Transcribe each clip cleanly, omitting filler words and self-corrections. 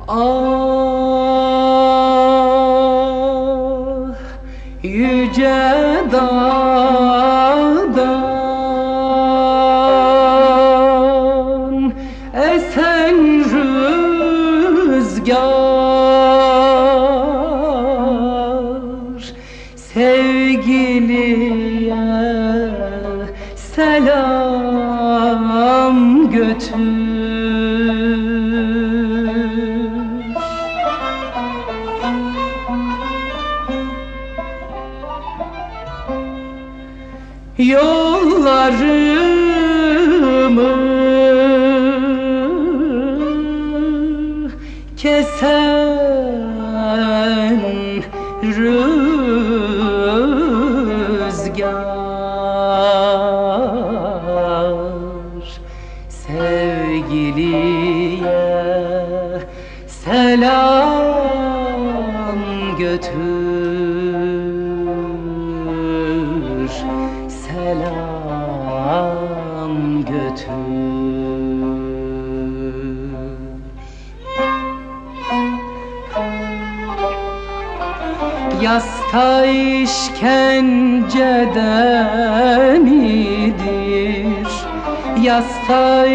Ah, yüce dağdan esen rüzgar, sevgiliye selam götür. Yollarımı kesen rüzgar, sevgiliye selam götür. Selam götür. Yasta işkencede midir? Yasta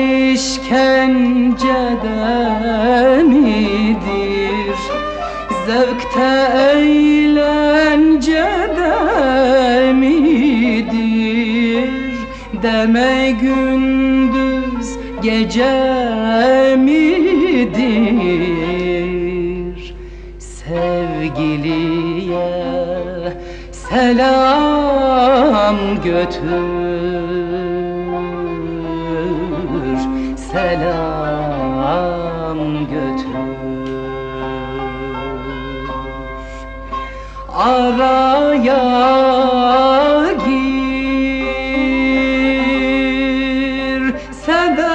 işkencede midir? Zevkte eğlencede midir? Deme gündüz gece midir? Sevgiliye selam götür. Selam götür. Araya girse de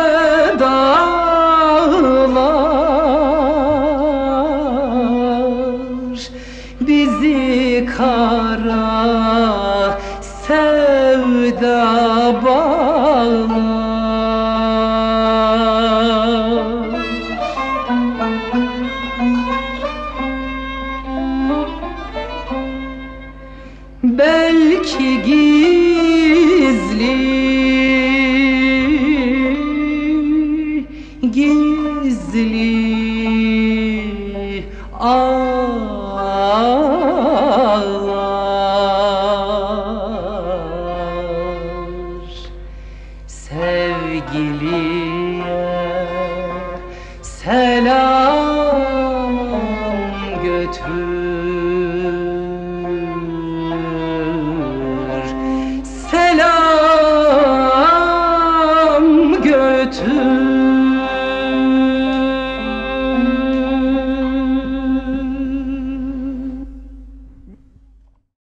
dağlar, bizi kara sevda bağlar. Belki gizli gizli